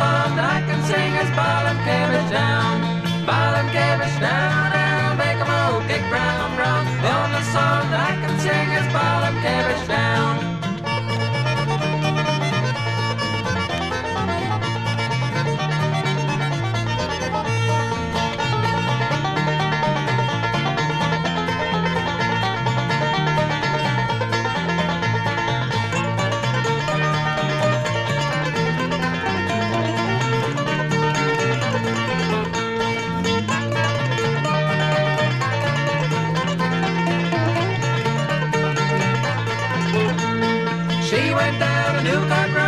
song that I can sing is bottom cabbage down. Bottom cabbage down, and make 'em all kick brown, brown. The only song that I can sing is bottom cabbage down. She went down to New Country